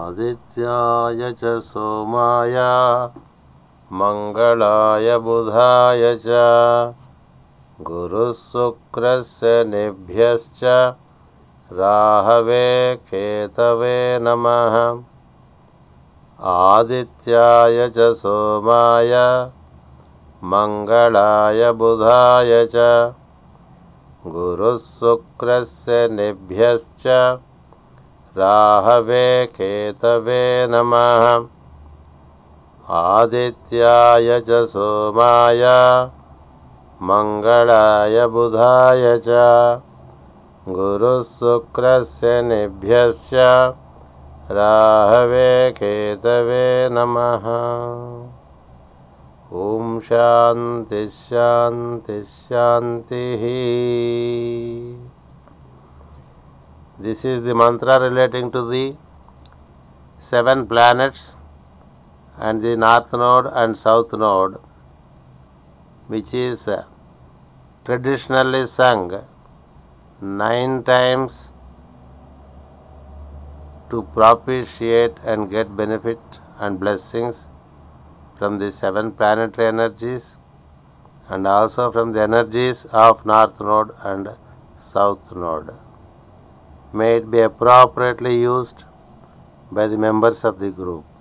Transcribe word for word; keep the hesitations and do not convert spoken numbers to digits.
आदित्याय च सोमाय मंगलाय बुधाय च गुरुशुक्रस्य निभ्यश्च राहवे केतवे नमः। आदित्याय च सोमाय मंगलाय बुधाय च गुरुशुक्रस्य निभ्यश्च राहवे केतवे नमः। आदित्याय च सोमाय मंगलाय बुधाय च गुरुशुक्रस्य निभ्यश्च राहवे केतवे नमः। ओम शांति शांति शांति। This is the mantra relating to the seven planets and the north node and south node, which is traditionally sung nine times to propitiate and get benefit and blessings from the seven planetary energies and also from the energies of north node and south node. May it be appropriately used by the members of the group.